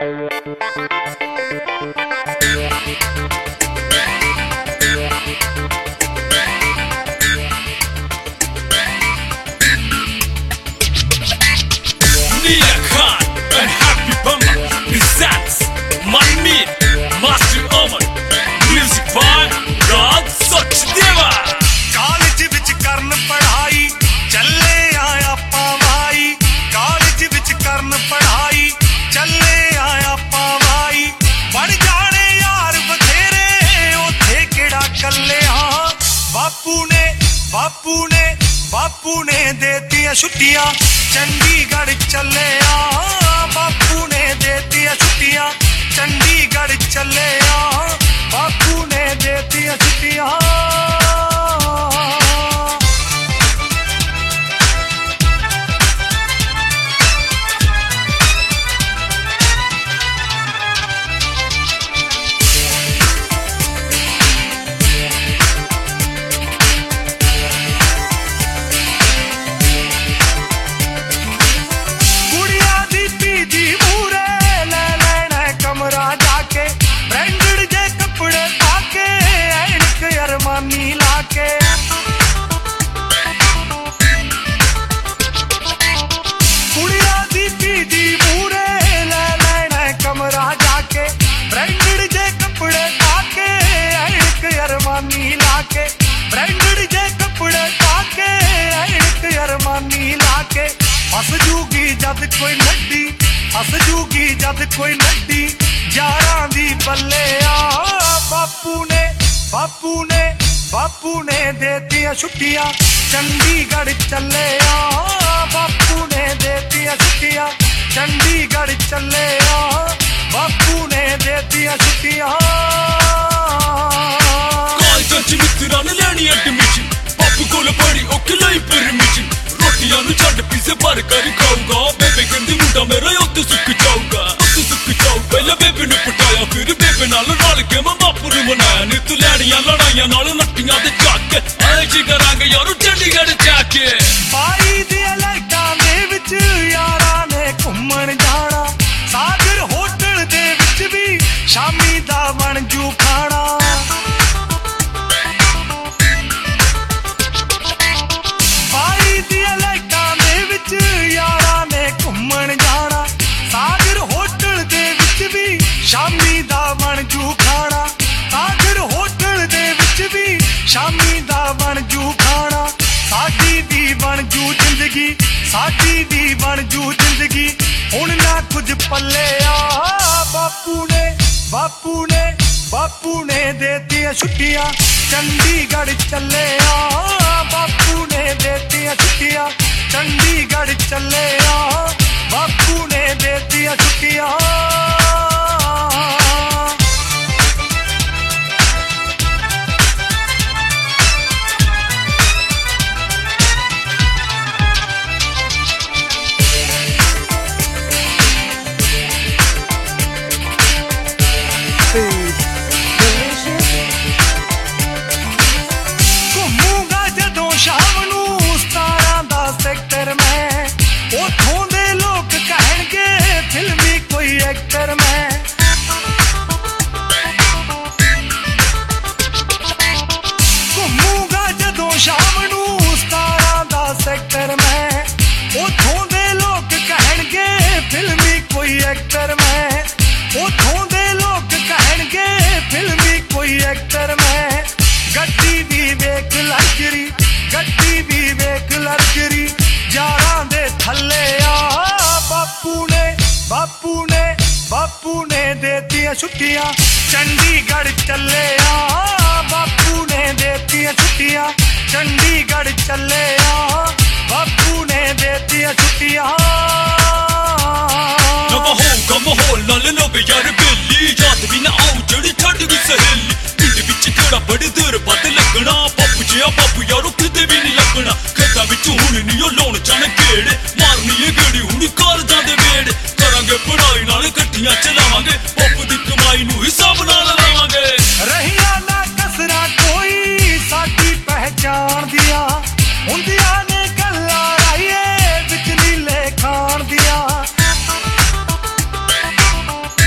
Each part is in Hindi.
बापू ने देतियां छुट्टियां चंडीगढ़ चले आ। बापू ने देतियां छुट्टियां चंडीगढ़ चले आ। बापू ने देतियां छुट्टियां। कोई नड्डी हस जूगी जद कोई नड्डी यारां दी बल्ले आ। बापू ने देतियां छुट्टियां चंडीगढ़ चले आ। बापू ने देतियां छुट्टियां चंडीगढ़ चले आ। बापू ने देतियां छुट्टियां। कॉलेज च मित्तरां ने लैनी एडमिशन बापू कोल बड़ी औखी लई परमिशन। रोटियां नूं छड्ड पीसे भर कर खाऊगा। बेबे कहंदी मुंडा मेरा उत्ते सुक जाऊगा। पहले बेबे ने पटाया फिर बेबे नाल रल के मैं बापू नूं मनाया। नित लैनियां लड़ाइयां नाल नट्टियां दे झक ऐश करांगे यारो चंडीगढ़ जाके। बाई दी लाइटां दे विच यारां ने घुम्मण जाना। सागर होटल दे विच भी शामी दा बन जू खाना। शामी दा बन जू खाना। सागर होटल दे विच भी शामी दा बन जू खाना। साडी दी बन जू जिंदगी साडी दी बन जू जिंदगी हुण ना कुछ पल्ले आ। बापू ने देतियां छुट्टियां चंडीगढ़ चले आ। बापू ने देतियां छुट्टियां चंडीगढ़ चले आ। बापू ने देतियां छुट्टियां। घूमूंगा जदों शाम नूं 17 दा सेक्टर में उथों दे लोग कहणगे फिल्मी कोई एक्टर में। घूमूंगा जदों शाम नूं 17 दा सेक्टर में उथों दे लोग कहणगे फिल्मी कोई एक्टर में। उथों दे लोग कहणगे फिल्मी कोई एक्टर में। गड्डी भी वेख लग्जरी गड्डी भी वेख लग्जरी यारां दे थल्ले आ। बापू ने देतियां छुट्टियां चंडीगढ़ चले आ। बापू ने देतियां छुट्टियां चंडीगढ़ चले आ। बापू ने देतियां छुट्टियां। नवा होगा माहौल नाल नवे यार बेली याद भी ना आऊ जड़ी छड्ड गई सहेली। पिंड विच केड़ा बड़े देर बाद लगना बापू जिया बापू यारो किते भी नहीं लगना। खेतां विच हुण नहीं ओ लाउण जाने गेड़ मारनी ए गेड़ी हुण कालजां दे वेड़। करांगे पढ़ाई नाल गड्डियां चलावांगे बापू दी कमाई नूं हिसाब नाल लावांगे। रहिया ना कसरा कोई साडी पहचान दिया हुंदियां ने गल्लां राईए विच नीले खान दिया।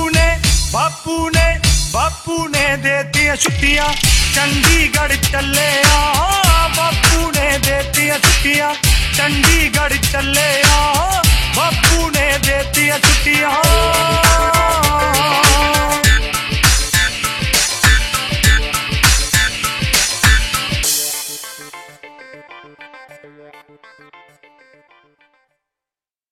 बापू ने देती छुट्टियां, चंडीगढ़ चले आ। बापू ने देती छुट्टियां, चंडीगढ़ चले आ। बापू ने देती छुट्टियां।